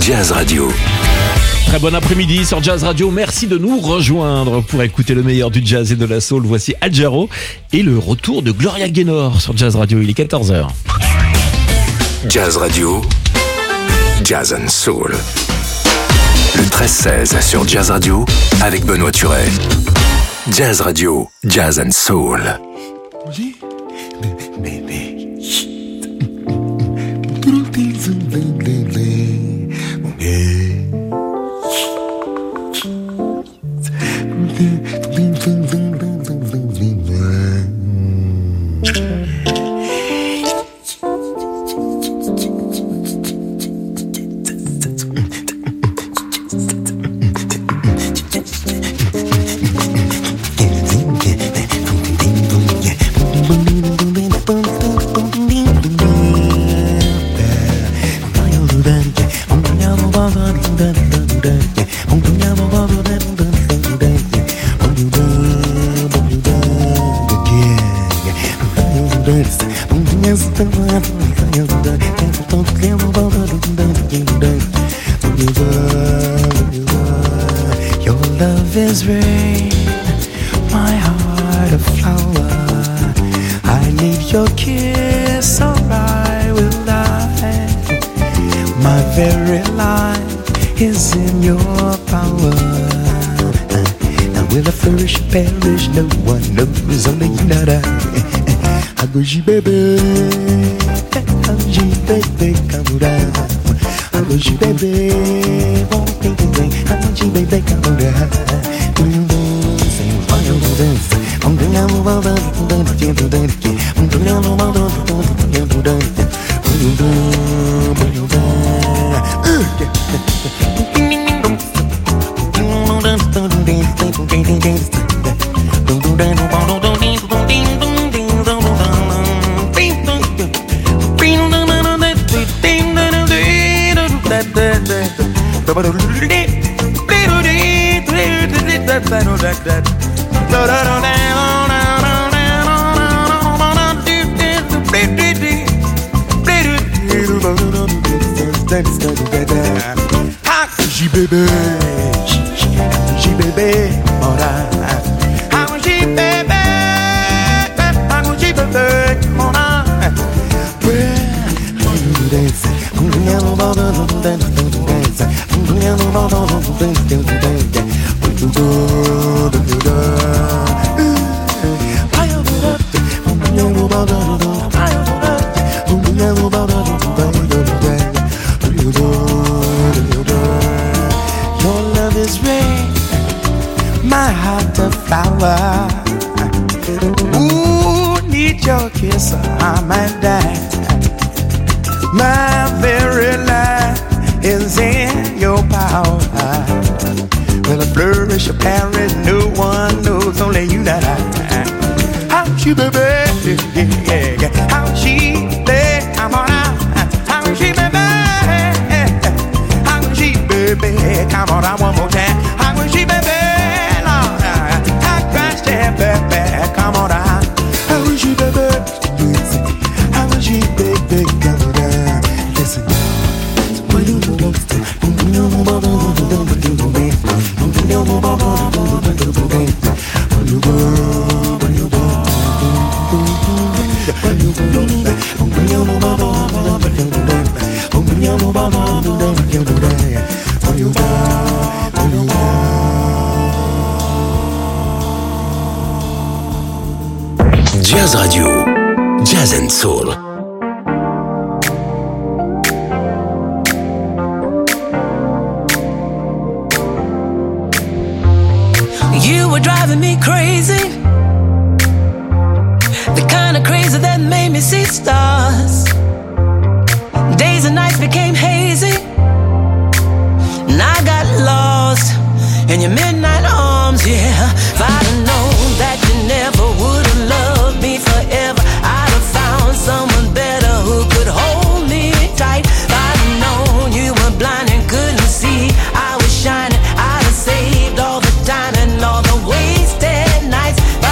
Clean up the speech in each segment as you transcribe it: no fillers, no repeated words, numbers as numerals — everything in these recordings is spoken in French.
Jazz Radio. Très bon après-midi sur Jazz Radio. Merci de nous rejoindre pour écouter le meilleur du jazz et de la soul. Voici Al Jarreau et le retour de Gloria Gaynor sur Jazz Radio. Il est 14h. Jazz Radio. Jazz and Soul. Le 13-16 sur Jazz Radio avec Benoît Turet. Jazz Radio. Jazz and Soul. Your love is rain, my heart a flower. I need your kiss or I will die. My very life is in your power. Now will I flourish or perish? No one knows, only you know that. I go you baby, baby, come down. I go you baby, won't think I want you baby, come down. She baby, she baby, alright. How she baby, how she baby, alright. Well, you dance, your love is rain, my heart a flower. Ooh, need your kiss or I might die. My very life is in your power. Will I flourish or perish? No one knows, only you know. How she baby, yeah. How she baby, I'm alright. How she baby, how she baby, come on, I one more time. How she baby, Lord, I can't stand baby, come on, how she baby, how she baby, come on, listen. Jazz Radio. Jazz and Soul. You were driving me crazy, the kind of crazy that made me see stars. Days and nights became hazy, and I got lost in your midnight arms, yeah. If I'd have known that you never would have loved me forever, I'd have found someone better who could hold me tight. If I'd have known you were blind and couldn't see I was shining, I'd have saved all the time and all the wasted nights.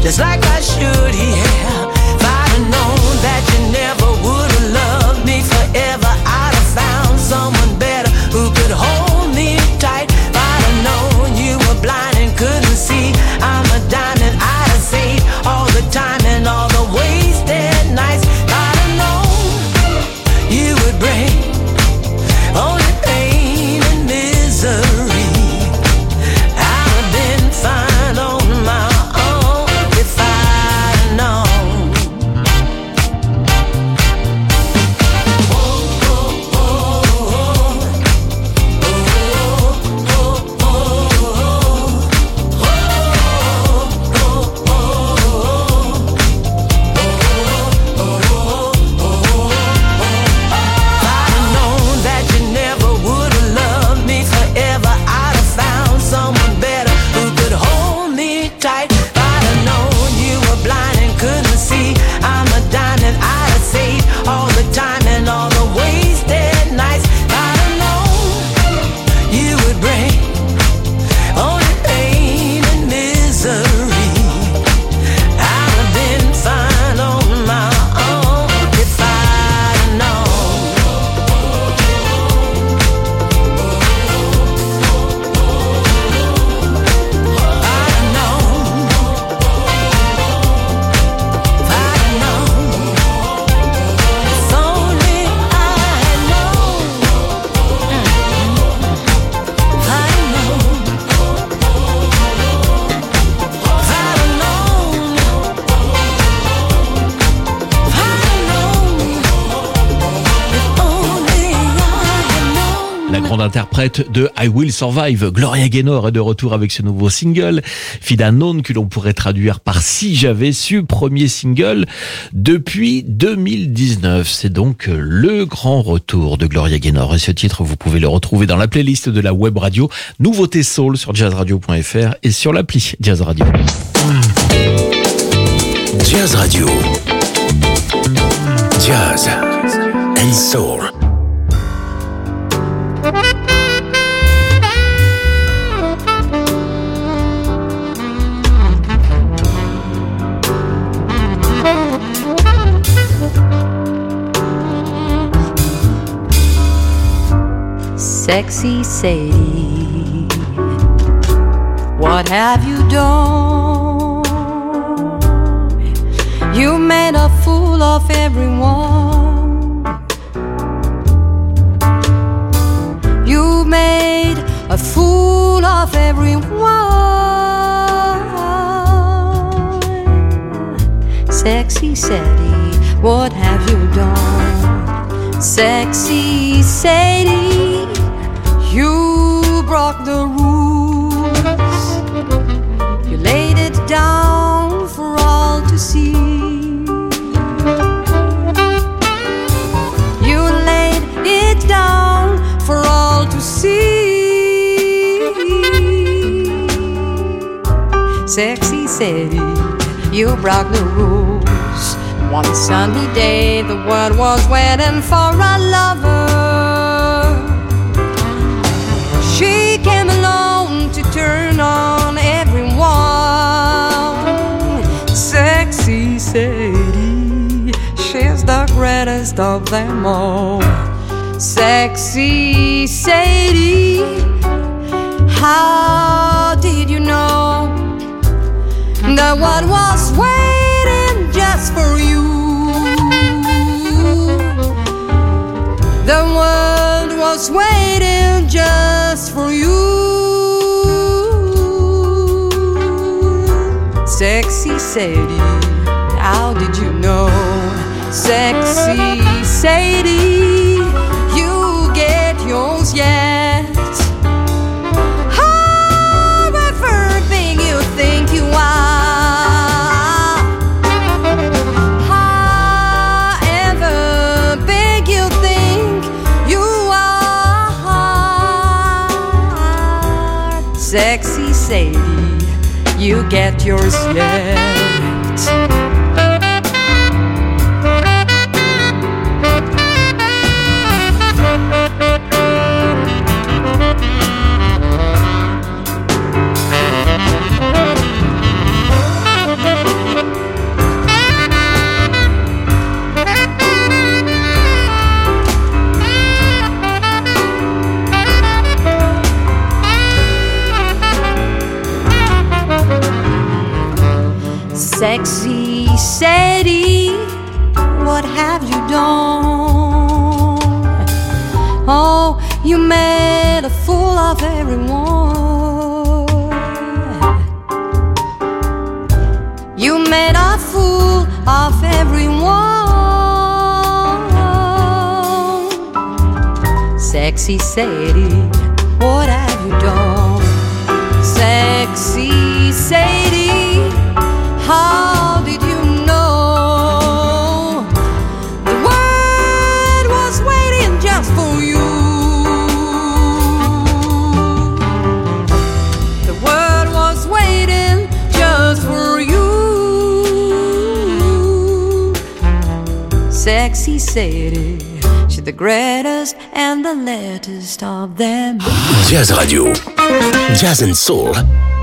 just like I should, yeah. If I'd have known that you never would have loved me forever, I'd have found someone better who could hold me tight. If I'd have known you were blind and couldn't see, I'm a diamond I'd have saved all the time and all the wasted nights. If I'd have known you would bring only pain and misery, I'd have been fine on my own if I'd known. All the time and all the wasted nights. If I'd have known you would bring only pain and misery, I'd have been fine on my own if I'd known. If I'd known. If I'd known. If only I'd known. If I'd known. If I'd known. If I'd known. If only I'd known. La grande interprète de I Will Survive, Gloria Gaynor, est de retour avec ce nouveau single, Fida Non, que l'on pourrait traduire par Si j'avais su, premier single depuis 2019. C'est donc le grand retour de Gloria Gaynor. Et ce titre, vous pouvez le retrouver dans la playlist de la web radio Nouveauté Soul sur jazzradio.fr et sur l'appli Jazz Radio. Jazz Radio. Jazz and Soul. Sexy Sadie, what have you done? You made a fool of everyone. You made a fool of everyone. Sexy Sadie, what have you done? Sexy Sadie, you broke the rules. You laid it down for all to see. You laid it down for all to see. Sexy Sadie, you broke the rules. One sunny day, the world was waiting for a lover. She came along to turn on everyone. Sexy Sadie, she's the greatest of them all. Sexy Sadie, how did you know the world was waiting just for you? The world was waiting just for you. Sexy Sadie, how did you know? Sexy Sadie, you get yours yet. However big you think you are, however big you think you are, Sexy Sadie, you get yours yet. Sexy Sadie, what have you done? Oh, you made a fool of everyone. You made a fool of everyone. Sexy Sadie, what have you done? Sexy Sadie, how did you know the world was waiting just for you? The world was waiting just for you. Sexy Sadie, she's the greatest and the latest of them. Jazz Radio, Jazz and Soul.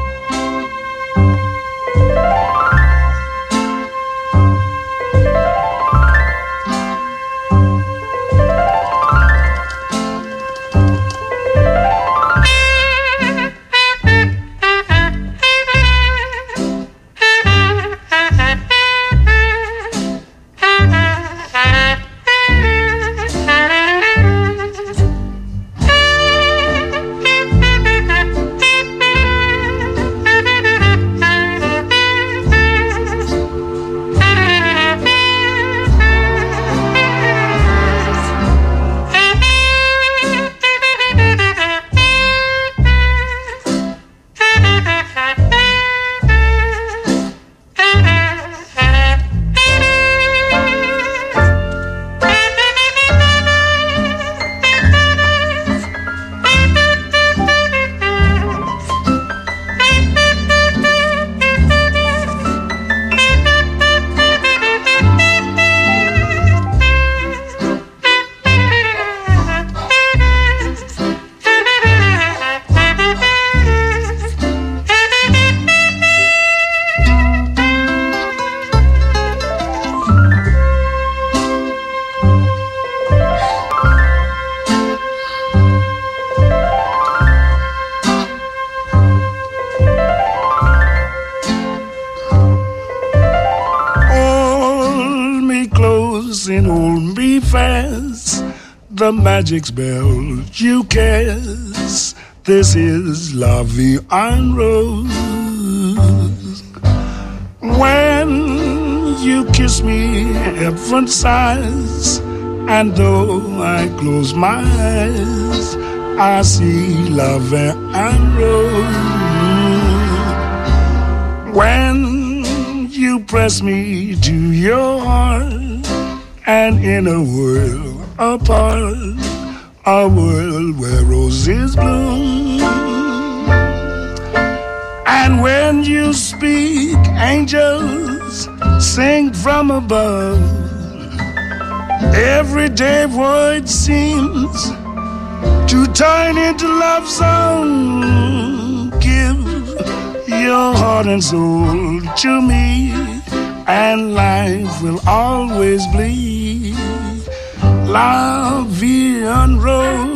The magic spell you cast. This is La Vie en Rose. When you kiss me, heaven sighs, and though I close my eyes, I see La Vie en Rose. When you press me to your heart, and in a world apart, a world where roses bloom. And when you speak, angels sing from above. Everyday void seems to turn into love song. Give your heart and soul to me, and life will always bleed La Vie en Rose.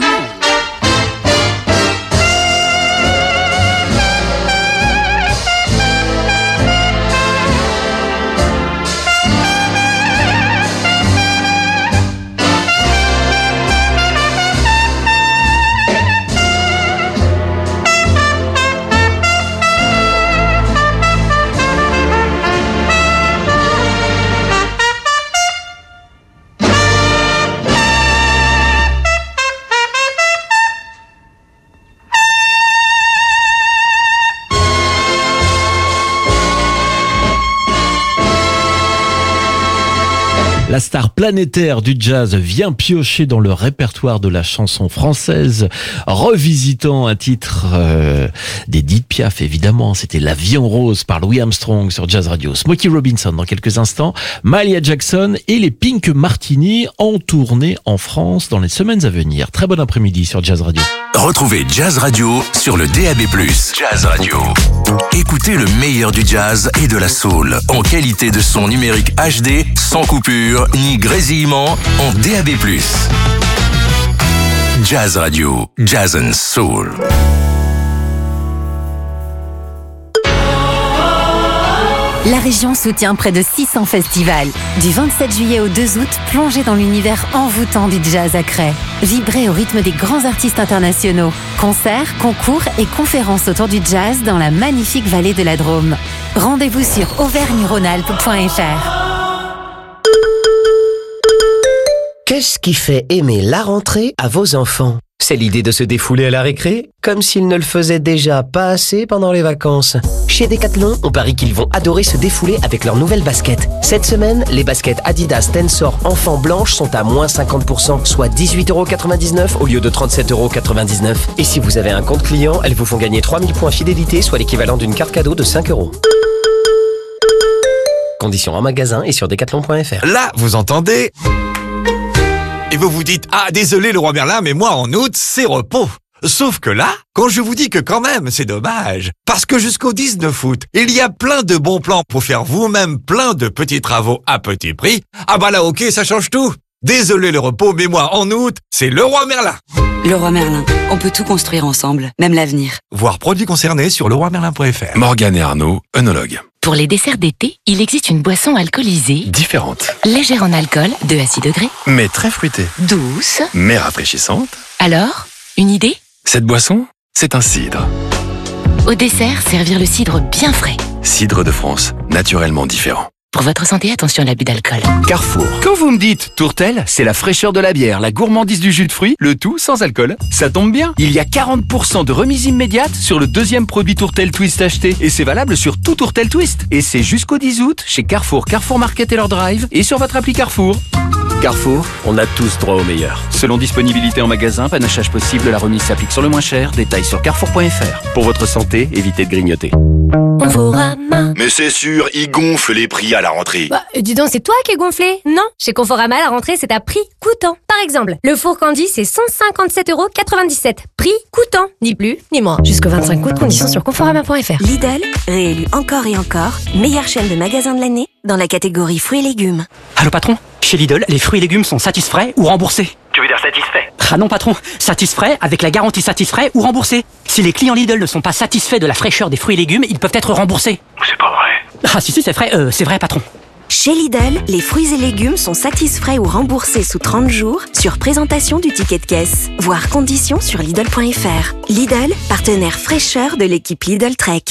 La star planétaire du jazz vient piocher dans le répertoire de la chanson française, revisitant un titre d'Edith Piaf, évidemment. C'était La Vie en Rose par Louis Armstrong sur Jazz Radio. Smokey Robinson dans quelques instants, Mahalia Jackson et les Pink Martini en tournée en France dans les semaines à venir. Très bon après-midi sur Jazz Radio. Retrouvez Jazz Radio sur le DAB+. Jazz Radio. Écoutez le meilleur du jazz et de la soul en qualité de son numérique HD, sans coupure ni grésillement, en DAB+. Jazz Radio, Jazz and Soul. La région soutient près de 600 festivals. Du 27 juillet au 2 août, plongez dans l'univers envoûtant du jazz à Cray. Vibrez au rythme des grands artistes internationaux. Concerts, concours et conférences autour du jazz dans la magnifique vallée de la Drôme. Rendez-vous sur auvergne-rhône-alpes.fr. Qu'est-ce qui fait aimer la rentrée à vos enfants ? C'est l'idée de se défouler à la récré, comme s'ils ne le faisaient déjà pas assez pendant les vacances. Chez Decathlon, on parie qu'ils vont adorer se défouler avec leurs nouvelles baskets. Cette semaine, les baskets Adidas Tensor enfants blanches sont à moins 50%, soit 18,99€ au lieu de 37,99€. Et si vous avez un compte client, elles vous font gagner 3000 points fidélité, soit l'équivalent d'une carte cadeau de 5€. Conditions en magasin et sur decathlon.fr. Là, vous entendez ? Et vous vous dites, ah désolé Leroy Merlin, mais moi en août, c'est repos. Sauf que là, quand je vous dis que quand même, c'est dommage. Parce que jusqu'au 19 août, il y a plein de bons plans pour faire vous-même plein de petits travaux à petit prix. Ah bah là, ok, ça change tout. Désolé le repos, mais moi en août, c'est Leroy Merlin. Leroy Merlin, on peut tout construire ensemble, même l'avenir. Voir produits concernés sur leroymerlin.fr. Morgane et Arnaud, œnologues. Pour les desserts d'été, il existe une boisson alcoolisée, Différente, légère en alcool, 2 à 6 degrés, mais très fruitée, douce. mais rafraîchissante. Alors, une idée ? Cette boisson, c'est un cidre. Au dessert, servir le cidre bien frais. Cidre de France, naturellement différent. Pour votre santé, attention à l'abus d'alcool. Carrefour. Quand vous me dites tourtelle, c'est la fraîcheur de la bière, la gourmandise du jus de fruits, le tout sans alcool. Ça tombe bien. Il y a 40% de remise immédiate sur le deuxième produit tourtelle Twist acheté. Et c'est valable sur tout tourtelle Twist. Et c'est jusqu'au 10 août chez Carrefour, Carrefour Market et leur drive et sur votre appli Carrefour. Carrefour, on a tous droit au meilleur. Selon disponibilité en magasin, panachage possible, la remise s'applique sur le moins cher. Détails sur carrefour.fr. Pour votre santé, évitez de grignoter. Conforama. Mais c'est sûr, ils gonflent les prix à la rentrée. Bah, dis donc, c'est toi qui es gonflé. Non, chez Conforama, la rentrée, c'est à prix coûtant. Par exemple, le four Candy, c'est 157,97€. Prix coûtant. Ni plus, ni moins. Jusqu'au 25 août, conditions sur conforama.fr. Lidl, réélu encore et encore, meilleure chaîne de magasins de l'année dans la catégorie fruits et légumes. Allô patron, chez Lidl, les fruits et légumes sont satisfaits ou remboursés. Tu veux dire satisfait? Ah non patron, satisfait avec la garantie satisfait ou remboursé. Si les clients Lidl ne sont pas satisfaits de la fraîcheur des fruits et légumes, ils peuvent être remboursés. C'est pas vrai. Ah si c'est vrai patron. Chez Lidl, les fruits et légumes sont satisfaits ou remboursés sous 30 jours sur présentation du ticket de caisse. Voir conditions sur Lidl.fr. Lidl, partenaire fraîcheur de l'équipe Lidl Trek.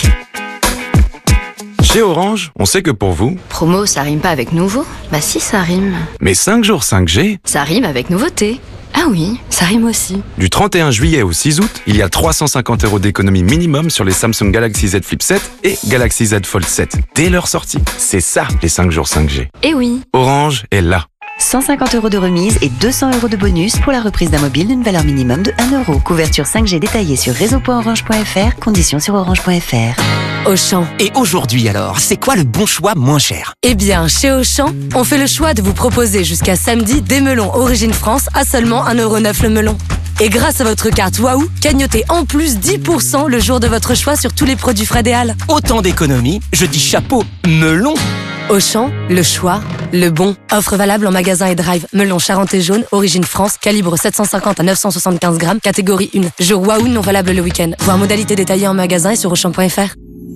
Chez Orange, on sait que pour vous... Promo, ça rime pas avec nouveau? Bah si, ça rime. Mais 5 jours 5G... Ça rime avec nouveauté. Ah oui, ça rime aussi. Du 31 juillet au 6 août, il y a 350€ d'économie minimum sur les Samsung Galaxy Z Flip 7 et Galaxy Z Fold 7 dès leur sortie. C'est ça, les 5 jours 5G. Eh oui. Orange est là. 150€ de remise et 200€ de bonus pour la reprise d'un mobile d'une valeur minimum de 1€. Couverture 5G détaillée sur réseau.orange.fr, conditions sur orange.fr. Auchan. Et aujourd'hui alors, c'est quoi le bon choix moins cher? Eh bien, chez Auchan, on fait le choix de vous proposer jusqu'à samedi des melons Origine France à seulement 1,9€ le melon. Et grâce à votre carte Waouh, cagnotez en plus 10% le jour de votre choix sur tous les produits frais des Halles. Autant d'économies, je dis chapeau, melon. Auchan, le choix, le bon. Offre valable en magasin et drive. Melon charentais jaune, origine France, calibre 750 à 975 grammes, catégorie 1. Jour Waouh non valable le week-end. Voir modalité détaillée en magasin et sur Auchan.fr.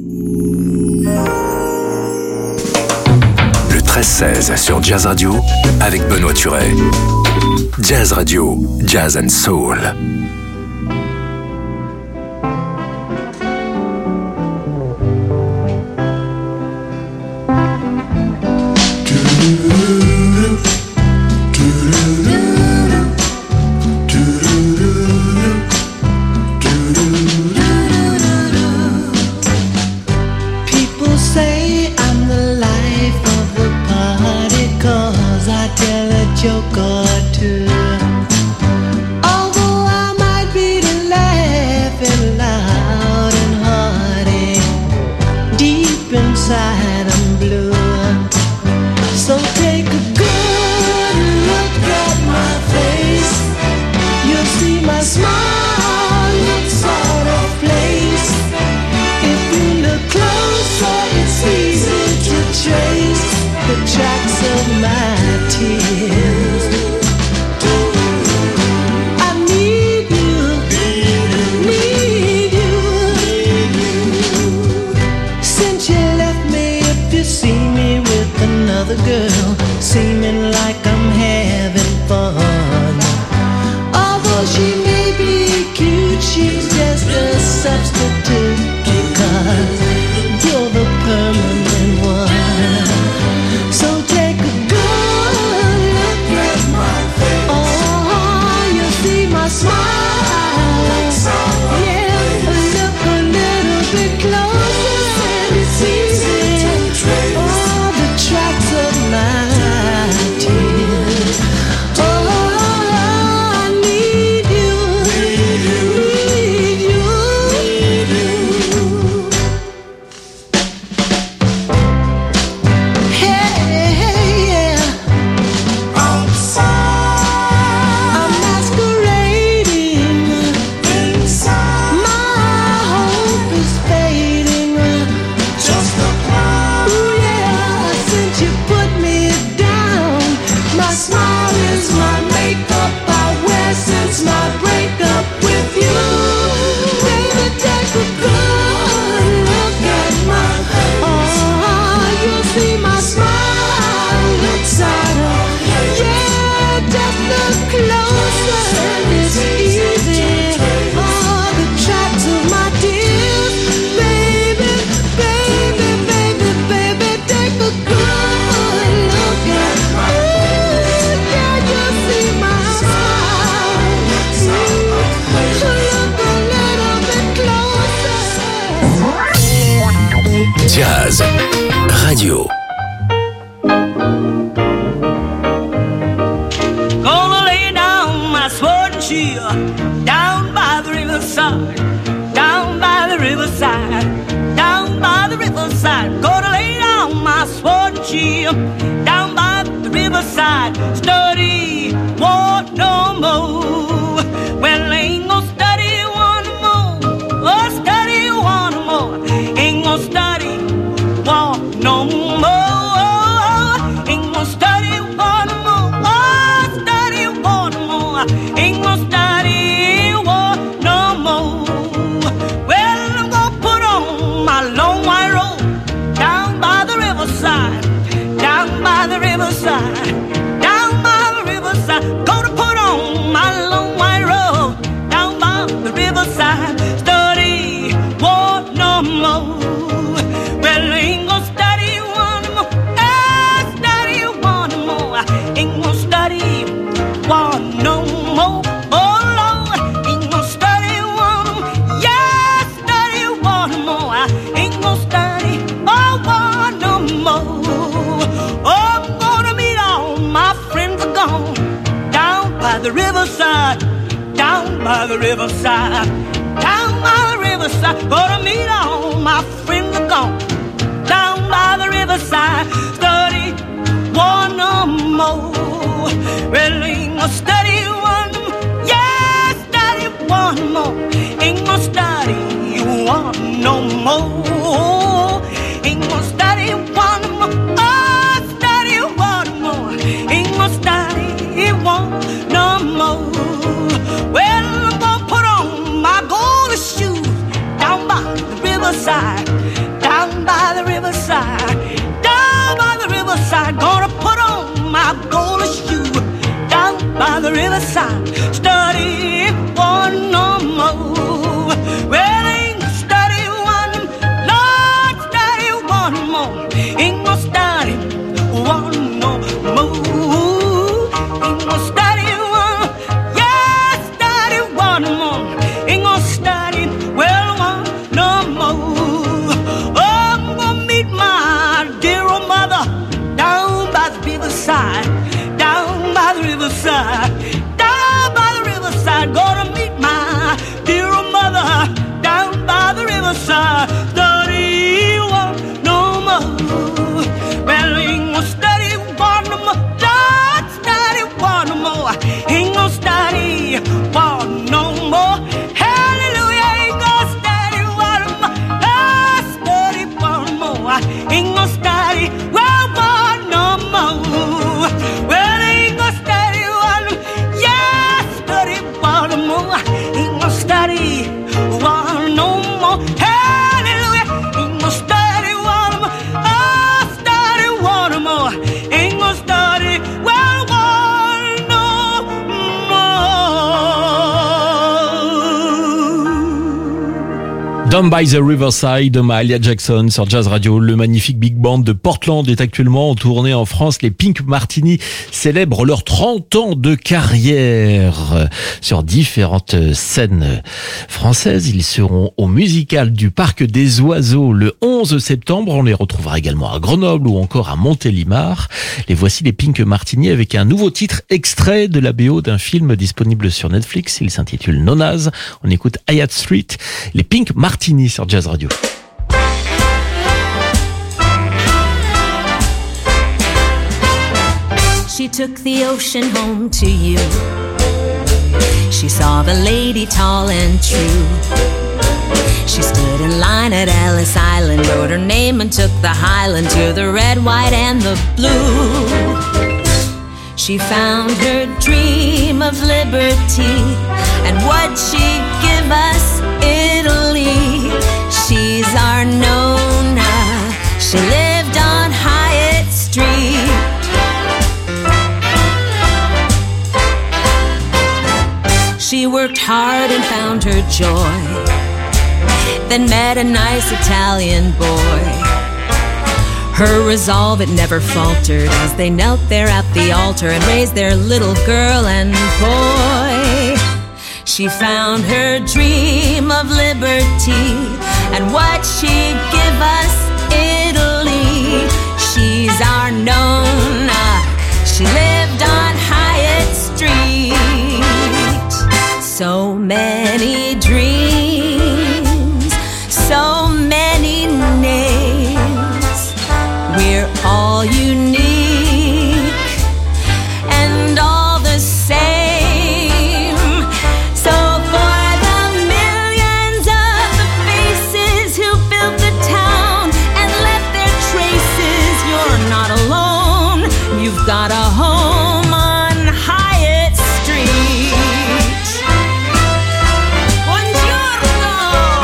Le 13-16 sur Jazz Radio avec Benoît Turet. Jazz Radio, Jazz and Soul. People say I'm the life of the party 'cause I tell a joke or two. Although I might be laughing loud and hearty, deep inside I'm blue. So take a good look at my face. You'll see my smile looks sort of place. If you look closer, it's easy to trace the tracks of my tears. I need you, need you. Since you left me, if you Radio. Gonna lay down my sword and shield down by the riverside, down by the riverside, down by the riverside. Gonna lay down my sword and shield down by the riverside. Study war no more. Well, ain't gonna study one more. Oh, study one more. Ain't gonna study war no more. Ain't gonna study one more. Oh, study one more. Ain't gonna study war no more. Well, I'm gonna put on my long white robe down by the riverside, down by the riverside, down by the riverside. Gonna put on my long white robe down by the riverside. Study war no more. Well, ain't gonna study one more. Study one more. Ain't gonna study one no more. Oh Lord, ain't gonna study one more. Yeah, study one more. Ain't gonna study one no more. Oh, I'm gonna meet all my friends are gone down by the riverside, down by the riverside, down by the riverside. Gonna meet all my friends are gone down by the riverside. Study one no more. Well, ain't gonna study one more. Yeah, study one more. Ain't gonna study one no more. Ain't gonna study one more. Oh, study one more. Ain't gonna study one no more. Well, I'm gonna put on my gold shoes down by the riverside, down by the riverside, down by the riverside. Gonna put on my gold shoes down by the riverside. Study one no more. Well, ain't gonna study one, Lord, study one more. Ain't gonna study one no more. Ain't gonna study one, yeah, study one more. Ain't gonna study, well, one no more. Oh, I'm gonna meet my dear old mother down by the riverside, down by the riverside, down by the riverside. Gonna meet my dear old mother down by the riverside. Study one no more. Well, ain't gonna study one no more. Lord, study one no more. Ain't gonna study one no more. Hallelujah, ain't gonna study one more. Lord, study one more. Ain't gonna study one no more. Well, ain't gonna study one, yeah, study one more. Ain't gonna study one no more. Hallelujah, ain't gonna study one more. Oh, study one more. Ain't gonna study one no more. Down by the Riverside de Mahalia Jackson sur Jazz Radio. Le magnifique big band de Portland est actuellement en tournée en France. Les Pink Martini célèbrent leurs 30 ans de carrière sur différentes scènes françaises. Ils seront au Musical du Parc des Oiseaux le 11 septembre. On les retrouvera également à Grenoble ou encore à Montélimar. Les voici, les Pink Martini, avec un nouveau titre extrait de la BO d'un film disponible sur Netflix. Il s'intitule Nonaz. On écoute Hayat Street. Les Pink Martini sur Jazz Radio. She took the ocean home to you. She saw the lady tall and true. She stood in line at Ellis Island, wrote her name and took the Highland to the red, white, and the blue. She found her dream of liberty, and what'd she give us? Italy. She's our Nona. She lived on Hyatt Street. She worked hard and found her joy, then met a nice Italian boy. Her resolve, it never faltered as they knelt there at the altar and raised their little girl and boy. She found her dream of liberty, and what'd she give us? Italy. We're all unique and all the same. So for the millions of the faces who built the town and left their traces, you're not alone. You've got a home on Hyatt Street. Buongiorno,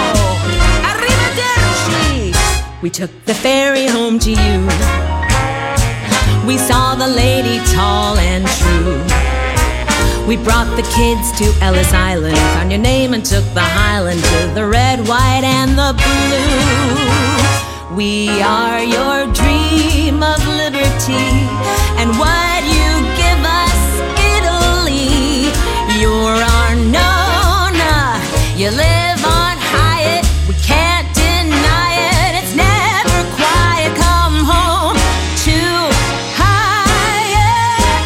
arrivederci. We took the ferry home to you. We saw the lady tall and true. We brought the kids to Ellis Island, found your name and took the Highland to the red, white, and the blue. We are your dream of liberty, and what you give us, Italy. You're our Nona, you live on Hyatt, we can't deny it. It's never quiet, come home to Hyatt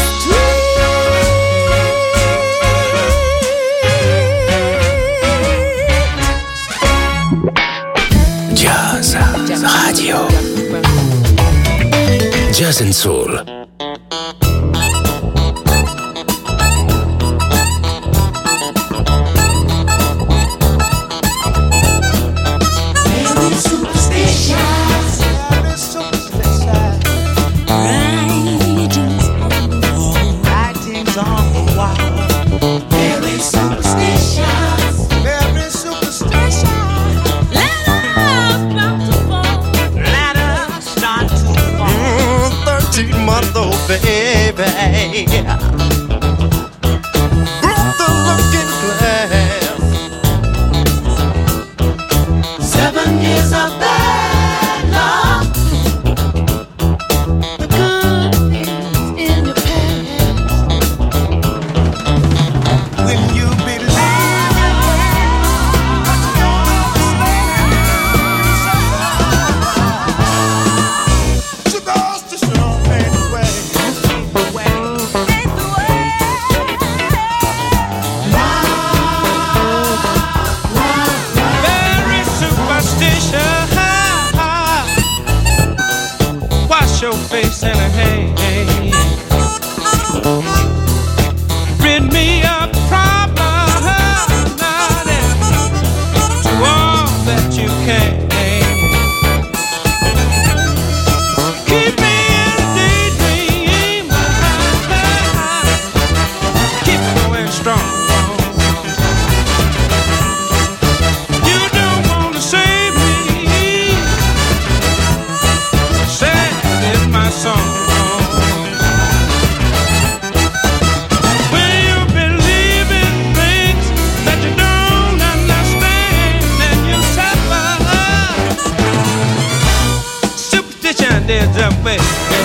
Street. Jazz Radio. Jazz and Soul. Baby, broke the looking glass. 7 years of bad luck. The good things in your past. When you believe cigars to show anyway. Wash your face in a hay. Rid me of problems, to all that you can. Keep me in a daydream. Keep going strong. You don't want to save me. My song. When you believe in things that you don't understand, then you suffer. Superstition did the way.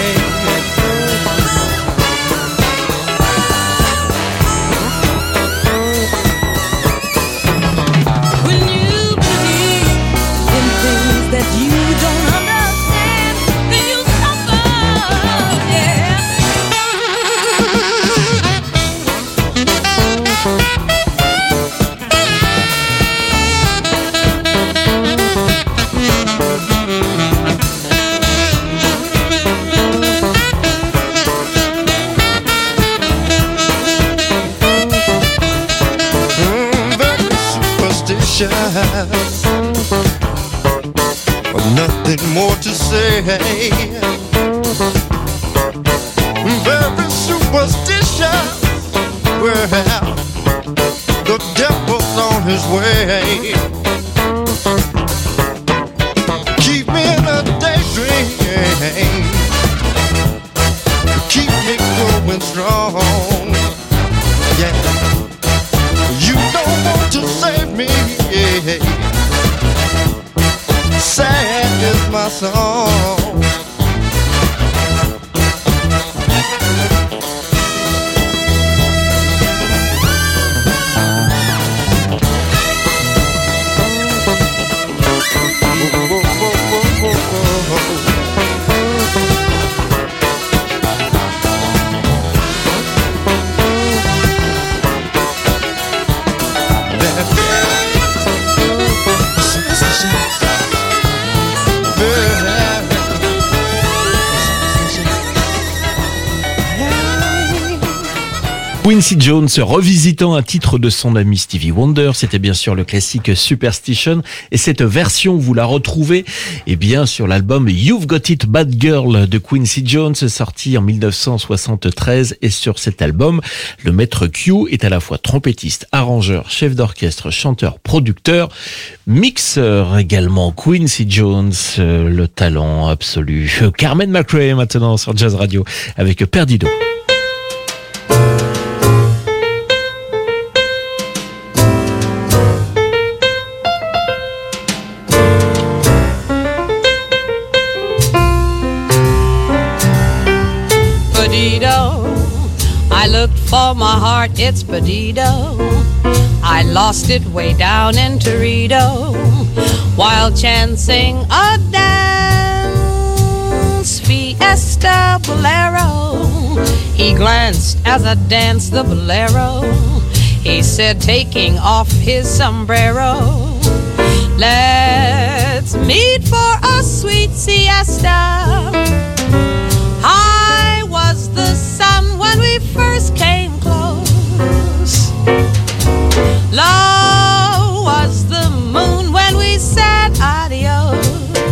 When you believe in things that you don't understand, then you nothing more to say. Very superstitious. Well, the devil's on his way. Keep me in a daydream. Keep me going strong. Yeah. You don't want to save me. Sad is my song. Yeah. Quincy Jones revisitant un titre de son ami Stevie Wonder, c'était bien sûr le classique Superstition, et cette version vous la retrouvez sur l'album You've Got It Bad Girl de Quincy Jones, sorti en 1973, et sur cet album le maître Q est à la fois trompettiste, arrangeur, chef d'orchestre, chanteur, producteur, mixeur également. Quincy Jones, le talent absolu. Carmen McRae maintenant sur Jazz Radio avec Perdido. I looked for my heart, it's Perdido. I lost it way down in Torito while chancing a dance, fiesta bolero. He glanced as I danced the bolero. He said, taking off his sombrero, let's meet for a sweet siesta. High was the sun when we first came close. Low was the moon when we said adios.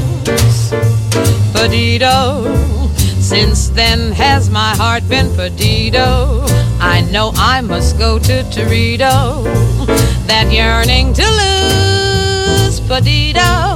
Perdido, since then has my heart been perdido. I know I must go to Torito, that yearning to lose Perdido.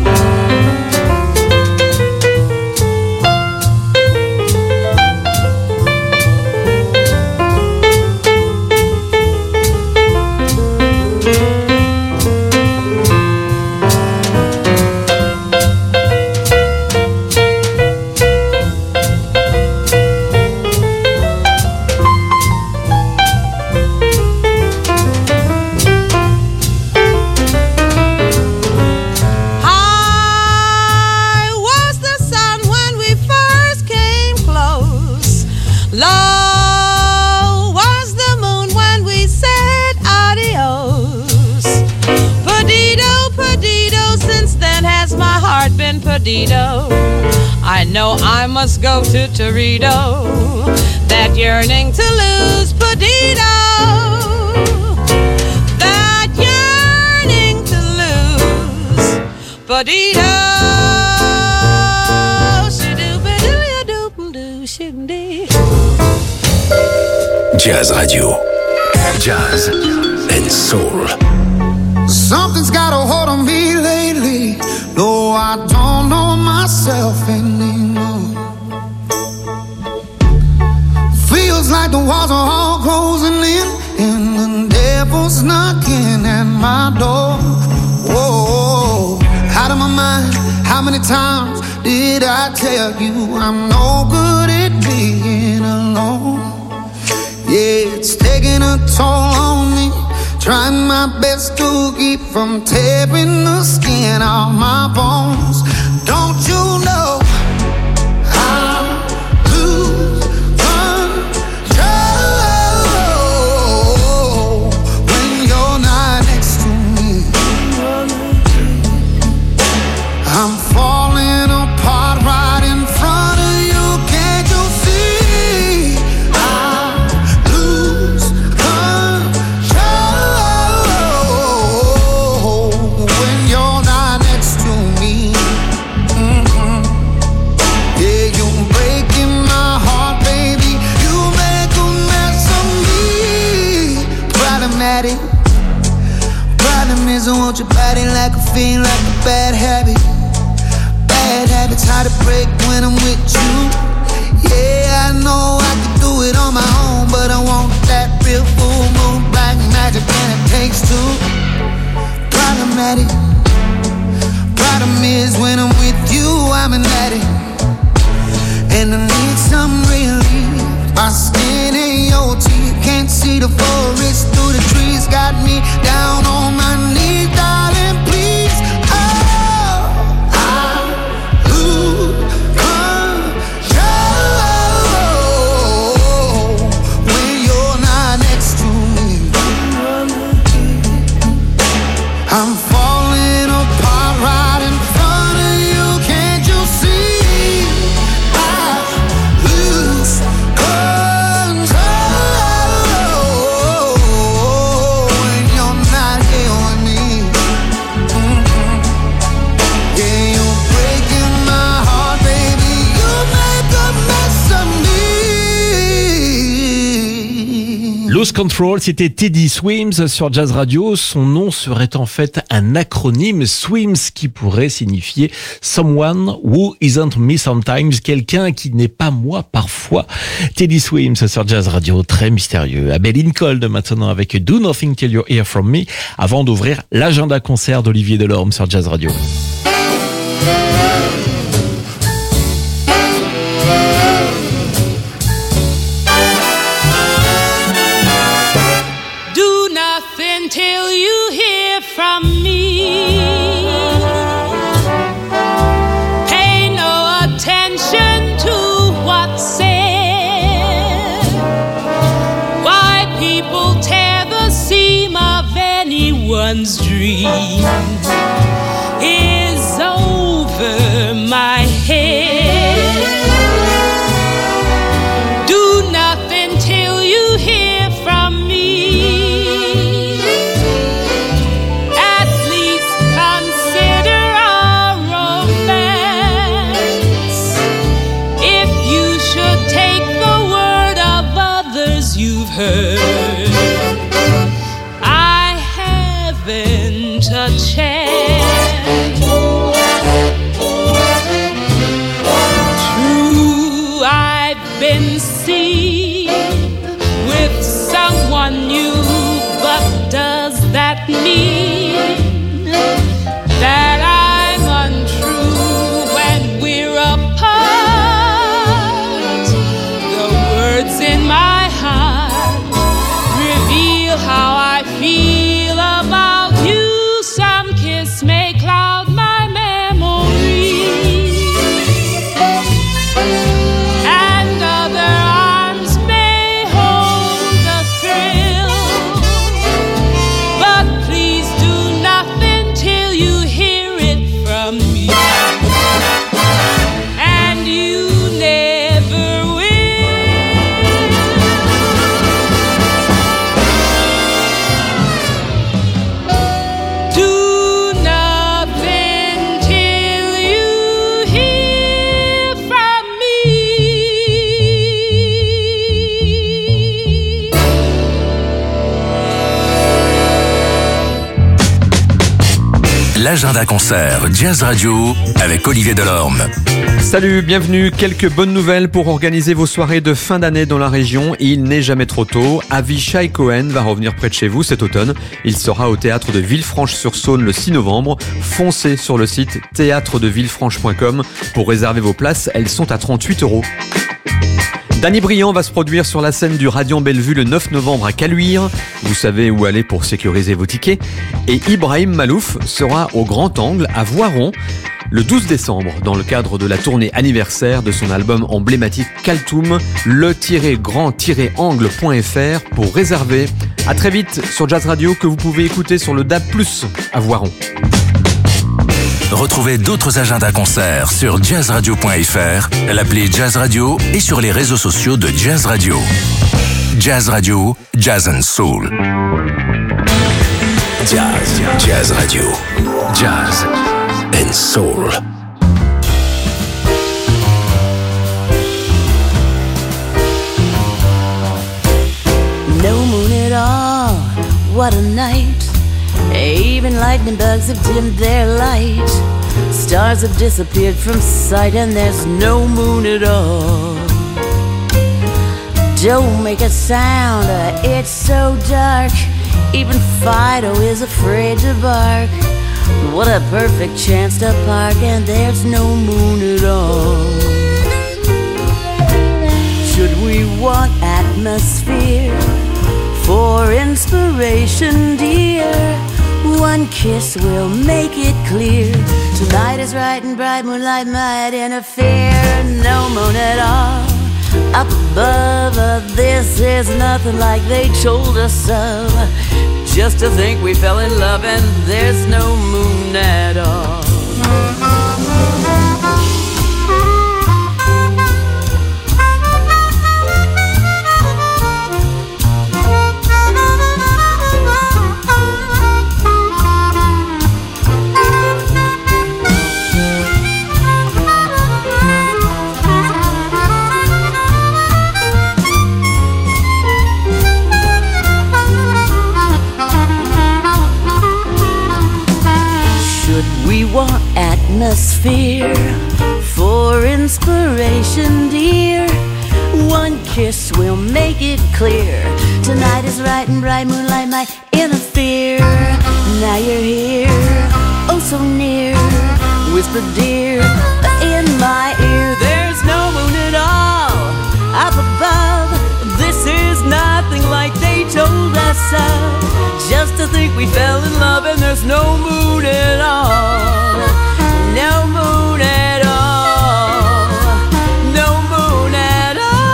I know I must go to Torito, that yearning to lose Perdido, that yearning to lose Perdido. Jazz Radio, Jazz and Soul. Something's got a hold on me lately. No, I don't know myself anymore. Feels like the walls are all closing in, and the devil's knocking at my door. Whoa, out of my mind. How many times did I tell you I'm no good at being alone? Yeah, it's taking a toll on me. Trying my best to keep from tearing the skin off my bones. Don't you know I lose control when you're not next to me? I'm falling apart right in front of you. Can't you see? I lose control when you're not next to me. Yeah, you're breaking my heart, baby. You make a mess of me. Problematic. Problem is I want your body like a fiend, like a bad habit. Bad habits hard to break when I'm with you. Yeah, I know I could do it on my own, but I want that real full moon black magic, and it takes two. Problematic. Problem is when I'm with you, I'm an addict, and I need some relief. My skin ain't your teeth, can't see the forest through the trees. Got me down on my knees, darling, please. Oh, I lose control when you're not next to me. I'm falling apart right in front of you. Can't you see? I lose control Lose Control, c'était Teddy Swims sur Jazz Radio. Son nom serait en fait un acronyme, Swims, qui pourrait signifier Someone Who Isn't Me Sometimes, quelqu'un qui n'est pas moi parfois. Teddy Swims sur Jazz Radio, très mystérieux. Abel Lincoln maintenant avec Do Nothing Till You Hear From Me, avant d'ouvrir l'agenda concert d'Olivier Delorme sur Jazz Radio. Till you hear from me, pay no attention to what's said. Why people tear the seam of anyone's dream is over my head. Do nothing till you hear from me. I haven't a chance. True, I've been seen with someone new, but does that mean that I'm untrue when we're apart? The words in my heart how I feel about you. Some kiss may cloud my memory, and other arms may hold the thrill. But please do nothing till you hear it from me, and you never will. L'agenda concert Jazz Radio avec Olivier Delorme. Salut, bienvenue. Quelques bonnes nouvelles pour organiser vos soirées de fin d'année dans la région. Il n'est jamais trop tôt. Avishai Cohen va revenir près de chez vous cet automne. Il sera au théâtre de Villefranche-sur-Saône le 6 novembre. Foncez sur le site théâtredevillefranche.com pour réserver vos places. Elles sont à 38 €. Danny Briand va se produire sur la scène du Radiant Bellevue le 9 novembre à Caluire. Vous savez où aller pour sécuriser vos tickets. Et Ibrahim Malouf sera au Grand Angle à Voiron le 12 décembre dans le cadre de la tournée anniversaire de son album emblématique Kaltoum, le-grand-angle.fr pour réserver. À très vite sur Jazz Radio que vous pouvez écouter sur le DAB+ à Voiron. Retrouvez d'autres agendas concerts sur jazzradio.fr, l'appli Jazz Radio et sur les réseaux sociaux de Jazz Radio. Jazz Radio, Jazz and Soul. Jazz Radio, Jazz and Soul. No moon at all, what a night. Even lightning bugs have dimmed their light. Stars have disappeared from sight and there's no moon at all. Don't make a sound, it's so dark. Even Fido is afraid to bark. What a perfect chance to park and there's no moon at all. Should we want atmosphere for inspiration, dear? One kiss will make it clear. Tonight is right and bright, moonlight might interfere. No moon at all up above. This is nothing like they told us of. Just to think we fell in love and there's no moon at all. fear. For inspiration, dear, one kiss will make it clear. Tonight is right and bright moonlight might interfere. Now you're here, oh so near. Whisper dear, in my ear. There's no moon at all up above. This is nothing like they told us of. Just to think we fell in love and there's no moon at all. No moon at all. No moon at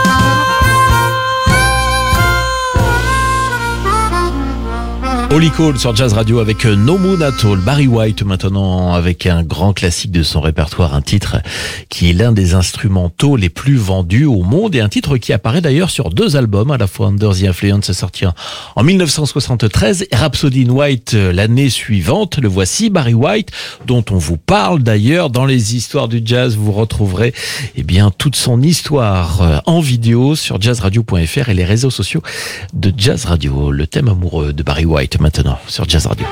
all. Holly Cole sur Jazz Radio avec No Moon At All. Barry White maintenant avec un grand classique de son répertoire, un titre qui est l'un des instrumentaux les plus vendus au monde et un titre qui apparaît d'ailleurs sur 2 albums, à la fois Under the Influence sorti en 1973 et Rhapsody in White l'année suivante. Le voici, Barry White, dont on vous parle d'ailleurs dans les histoires du jazz. Vous retrouverez toute son histoire en vidéo sur jazzradio.fr et les réseaux sociaux de Jazz Radio. Le thème amoureux de Barry White maintenant sur Jazz Radio.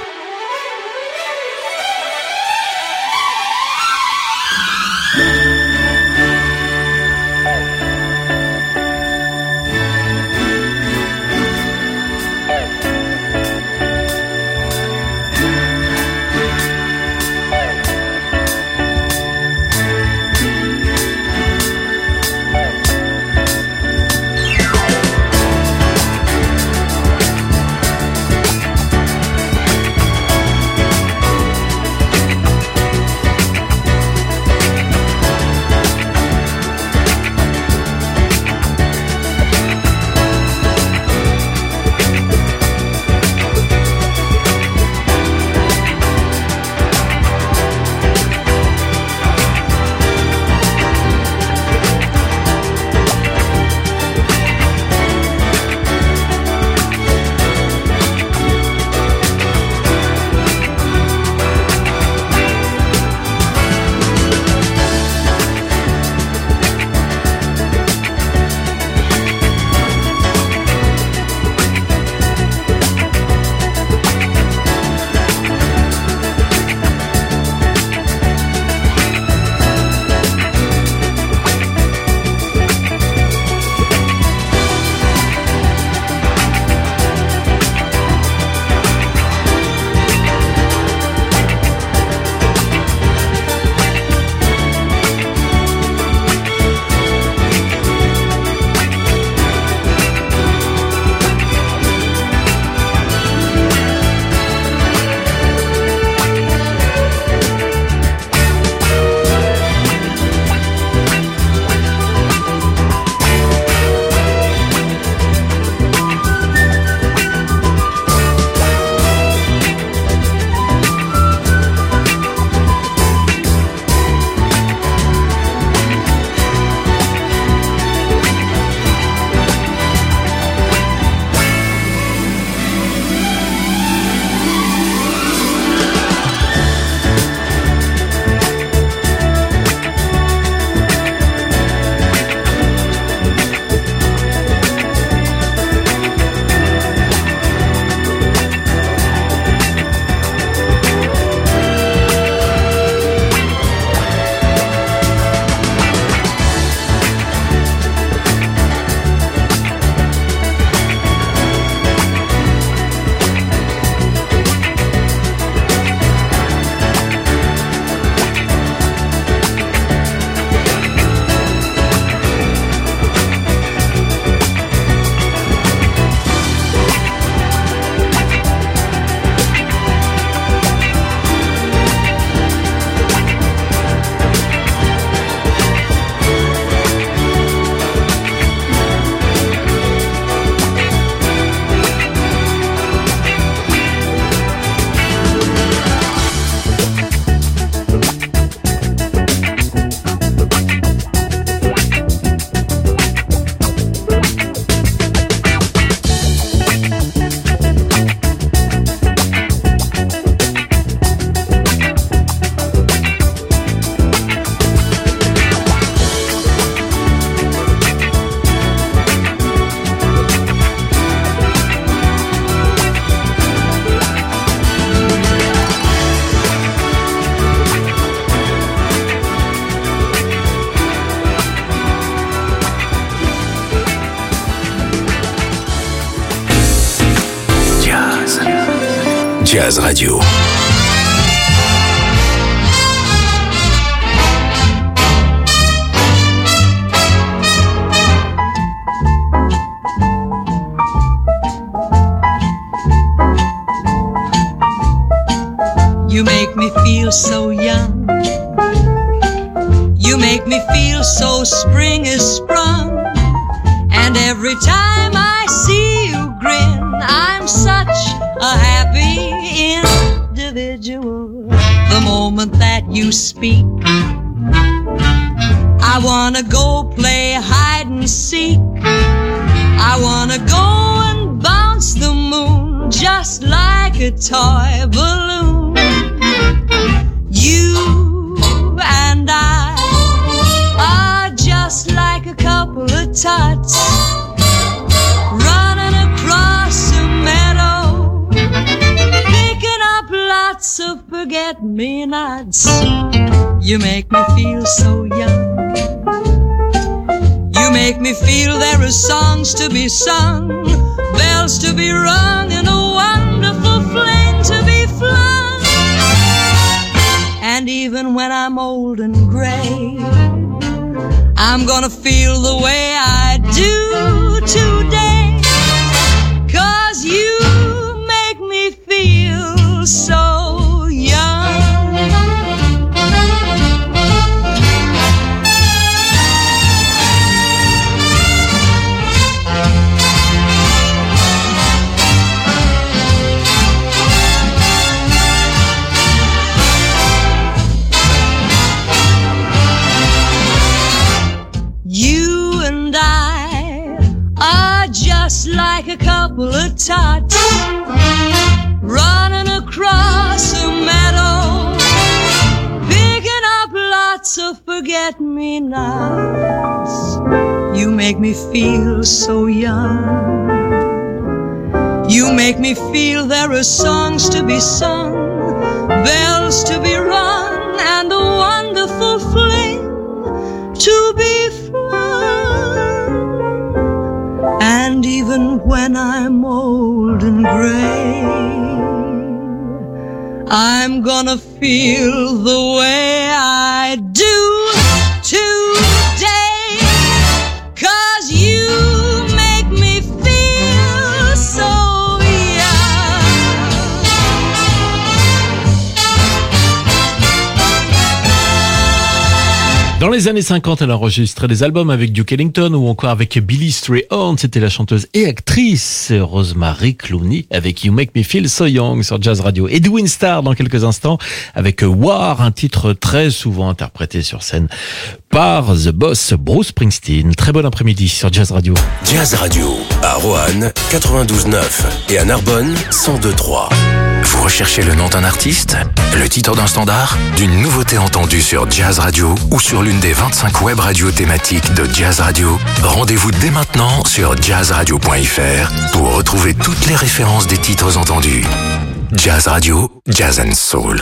Jazz Radio. You make me feel so young. You make me feel so spring is sprung. And every time I see you grin, I'm such a happy individual. The moment that you speak, I wanna go play hide and seek. I wanna go and bounce the moon just like a toy balloon. You and I are just like a couple of tots running across a meadow, picking up lots of forget-me-nots. You make me feel so young. You make me feel there are songs to be sung, bells to be rung, and a wonderful flame to be flung. And even when I'm old and gray, I'm gonna feel the way I do today. 'Cause you make me feel so young. Just like a couple of tots running across a meadow, picking up lots of forget-me-nots. You make me feel so young. You make me feel there are songs to be sung, bells to be rung, and a wonderful flame to be flung. And even when I'm old and gray, I'm gonna feel the way I do today. 'Cause you make me feel so Dans les années 50, elle a enregistré des albums avec Duke Ellington ou encore avec Billy Strayhorn. C'était la chanteuse et actrice Rosemary Clooney avec You Make Me Feel So Young sur Jazz Radio. Edwin Starr dans quelques instants avec War, un titre très souvent interprété sur scène par The Boss Bruce Springsteen. Très bon après-midi sur Jazz Radio. Jazz Radio à Roanne 92.9 et à Narbonne 102.3. Vous recherchez le nom d'un artiste, le titre d'un standard, d'une nouveauté entendue sur Jazz Radio ou sur l'une des 25 web radios thématiques de Jazz Radio? Rendez-vous dès maintenant sur jazzradio.fr pour retrouver toutes les références des titres entendus. Jazz Radio, Jazz and Soul.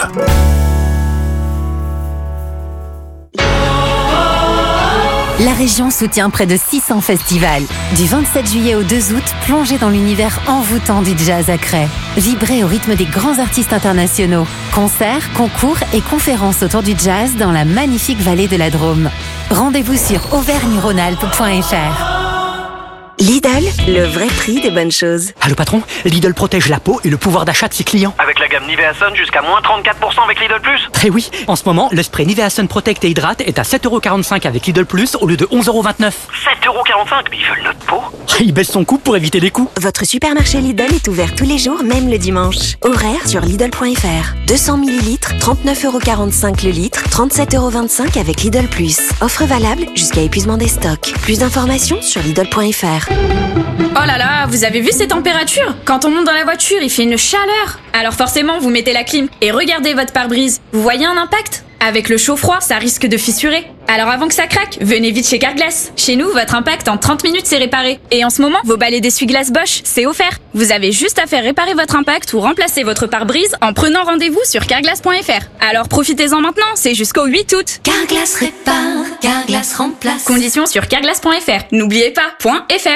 La région soutient près de 600 festivals. Du 27 juillet au 2 août, plongez dans l'univers envoûtant du jazz à Cray. Vibrez au rythme des grands artistes internationaux. Concerts, concours et conférences autour du jazz dans la magnifique vallée de la Drôme. Rendez-vous sur auvergne-rhône-alpes.fr. Lidl, le vrai prix des bonnes choses. Allô patron, Lidl protège la peau et le pouvoir d'achat de ses clients. Avec la gamme Nivea Sun jusqu'à moins 34% avec Lidl Plus. Eh oui, en ce moment, le spray Nivea Sun Protect et Hydrate est à 7,45€ avec Lidl Plus au lieu de 11,29€. 7,45€, mais ils veulent notre peau. Il baisse son coût pour éviter les coûts. Votre supermarché Lidl est ouvert tous les jours, même le dimanche. Horaire sur Lidl.fr. 200 ml, 39,45€ le litre, 37,25€ avec Lidl Plus. Offre valable jusqu'à épuisement des stocks. Plus d'informations sur Lidl.fr. Oh là là, vous avez vu ces températures? Quand on monte dans la voiture, il fait une chaleur. Alors forcément, vous mettez la clim et regardez votre pare-brise. Vous voyez un impact? Avec le chaud-froid, ça risque de fissurer. Alors avant que ça craque, venez vite chez Carglass. Chez nous, votre impact en 30 minutes c'est réparé. Et en ce moment, vos balais d'essuie-glace Bosch, c'est offert. Vous avez juste à faire réparer votre impact ou remplacer votre pare-brise en prenant rendez-vous sur carglass.fr. Alors profitez-en maintenant, c'est jusqu'au 8 août. Carglass répare, Carglass remplace. Conditions sur carglass.fr. N'oubliez pas, .fr.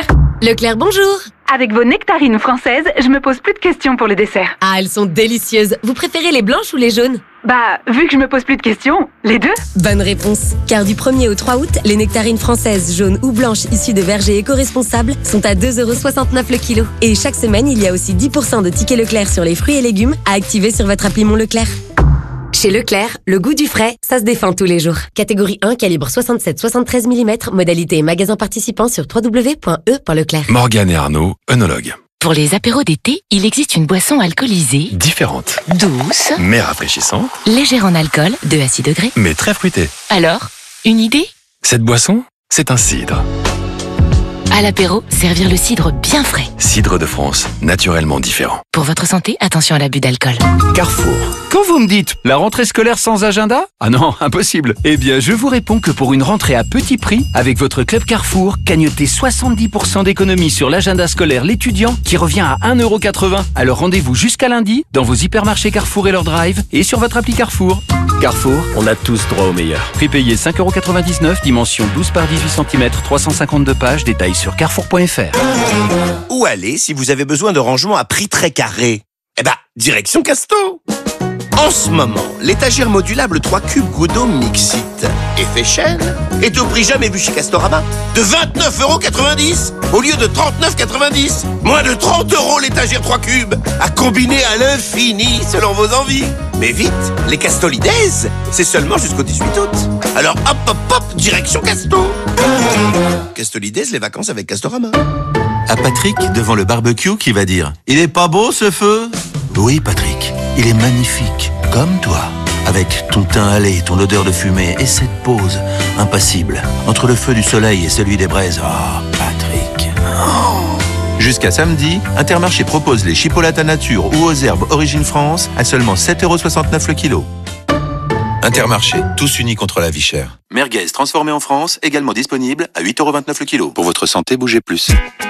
Leclerc, bonjour. Avec vos nectarines françaises, je me pose plus de questions pour le dessert. Ah, elles sont délicieuses. Vous préférez les blanches ou les jaunes? Bah, vu que je me pose plus de questions, les deux. Bonne réponse. Car du 1er au 3 août, les nectarines françaises jaunes ou blanches issues de vergers éco-responsables sont à 2,69€ le kilo. Et chaque semaine, il y a aussi 10% de tickets Leclerc sur les fruits et légumes à activer sur votre appli Mon Leclerc. Chez Leclerc, le goût du frais, ça se défend tous les jours. Catégorie 1, calibre 67-73 mm, modalité et magasin participant sur www.e.leclerc. Morgane et Arnaud, œnologues. Pour les apéros d'été, il existe une boisson alcoolisée, Différente, douce, mais rafraîchissante, légère en alcool, de à 6 degrés. mais très fruitée. Alors, une idée? Cette boisson, c'est un cidre. À l'apéro, servir le cidre bien frais. Cidre de France, naturellement différent. Pour votre santé, attention à l'abus d'alcool. Carrefour. Quand vous me dites la rentrée scolaire sans agenda? Ah non, impossible. Eh bien, je vous réponds que pour une rentrée à petit prix, avec votre club Carrefour, cagnotez 70% d'économie sur l'agenda scolaire l'étudiant qui revient à 1,80€. Alors rendez-vous jusqu'à lundi dans vos hypermarchés Carrefour et leur drive et sur votre appli Carrefour. Carrefour, on a tous droit au meilleur. Prix payé 5,99€, dimension 12 par 18 cm, 352 pages, détails sur carrefour.fr. Où aller si vous avez besoin de rangement à prix très carré? Eh ben, direction Casto. En ce moment, l'étagère modulable 3 cubes Goudot Mixit effet chaîne est au prix jamais vu chez Castorama de 29,90€ au lieu de 39,90€. Moins de 30€ l'étagère 3 cubes à combiner à l'infini selon vos envies. Mais vite, les Castolidays, c'est seulement jusqu'au 18 août. Alors hop hop hop, direction Casto. Castolidays, les vacances avec Castorama. À Patrick, devant le barbecue, qui va dire « Il est pas beau ce feu ?» Oui, Patrick, il est magnifique, comme toi. Avec ton teint hâlé, ton odeur de fumée et cette pose impassible entre le feu du soleil et celui des braises. Oh, Patrick. Oh. Jusqu'à samedi, Intermarché propose les chipolatas nature ou aux herbes Origine France à seulement 7,69€ le kilo. Intermarché, tous unis contre la vie chère. Merguez transformé en France, également disponible à 8,29€ le kilo. Pour votre santé, bougez plus.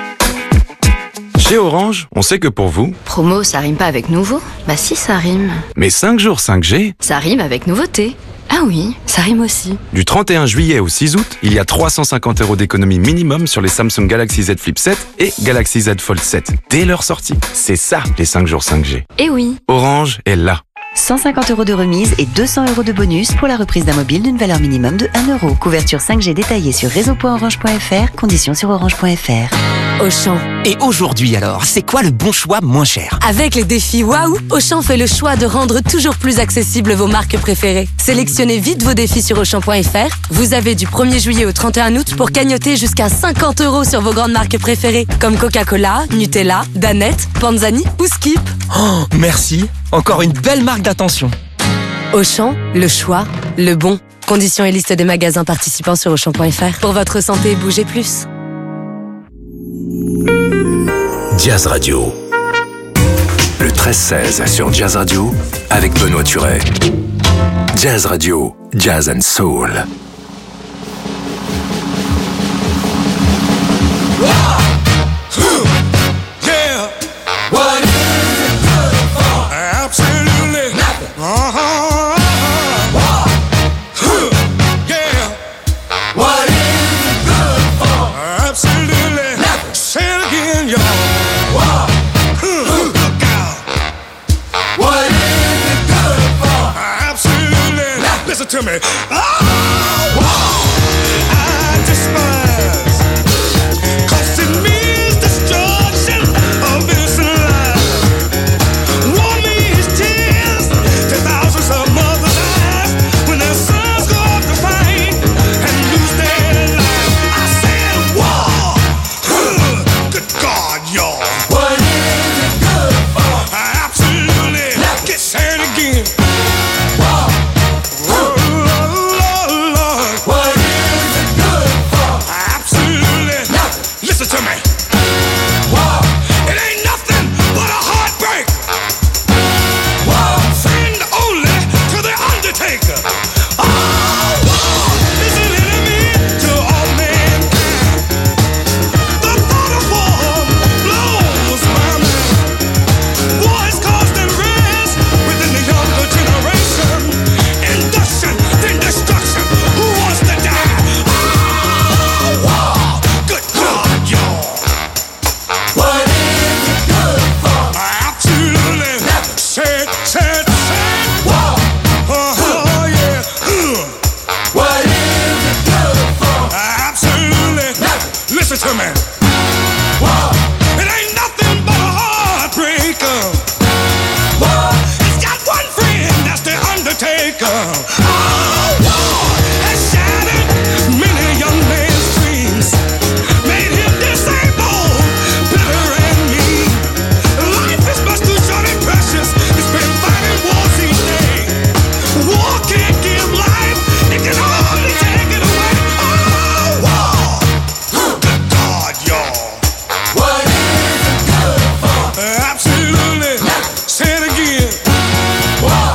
Chez Orange, on sait que pour vous... Promo, ça rime pas avec nouveau? Bah si, ça rime. Mais 5 jours 5G, Ça rime avec nouveauté. Ah oui, ça rime aussi. du 31 juillet au 6 août, il y a 350€ d'économie minimum sur les Samsung Galaxy Z Flip 7 et Galaxy Z Fold 7. Dès leur sortie. C'est ça, les 5 jours 5G. Eh oui. Orange est là. 150€ de remise et 200€ de bonus pour la reprise d'un mobile d'une valeur minimum de 1€. Couverture 5G détaillée sur réseau.orange.fr, conditions sur orange.fr. Auchan. Et aujourd'hui alors, c'est quoi le bon choix moins cher? Avec les défis Waouh, Auchan fait le choix de rendre toujours plus accessibles vos marques préférées. Sélectionnez vite vos défis sur Auchan.fr. Vous avez du 1er juillet au 31 août pour cagnoter jusqu'à 50€ sur vos grandes marques préférées, comme Coca-Cola, Nutella, Danette, Panzani ou Skip. Oh, merci. Encore une belle marque d'attention. Auchan, le choix, le bon. Conditions et liste des magasins participants sur Auchan.fr. Pour votre santé, bougez plus. Jazz Radio. Le 13-16 sur Jazz Radio avec Benoît Turet. Jazz Radio, Jazz and Soul. Yeah. What is it good for? Absolutely nothing. Yeah. What is it good for? Absolutely nothing. Say it again, y'all. Look out. What is it good for? Absolutely nothing. Listen to me. I despise. 'Cause it means destruction of innocent lives. War means tears to thousands of mothers' eyes when their sons go off to fight and lose their lives. I said war. Good God, y'all. What is it good for? Absolutely. Get said again. War. Lord. What is it good for? Absolutely. Listen to me. War. It ain't nothing but a heartbreak. War. Friend only to the undertaker. War is an enemy to all mankind. The thought of war blows my mind. War has caused unrest within the younger generation. Induction, then destruction. Who wants to die? War. Good God, y'all. listen to me. Whoa. It ain't nothing but a heartbreaker. Whoa. It's got one friend, that's the Undertaker. Oh, Lord, has shattered many young men's dreams, made him disabled, bitter and mean. Life is much too short and precious. It's been fighting wars each day. War can't give life, it can only take it away. Oh, war. Good God, y'all. What is it good for? Absolutely. Say it again. War.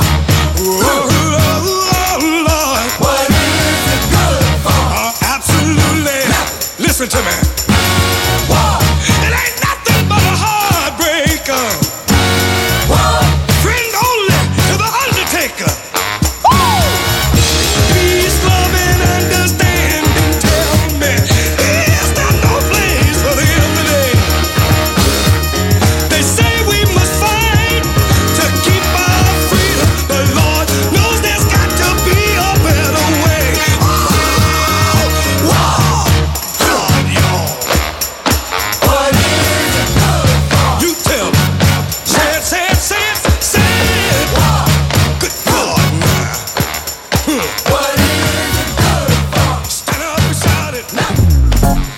Oh, Lord. What is it good for? Absolutely. Listen to me.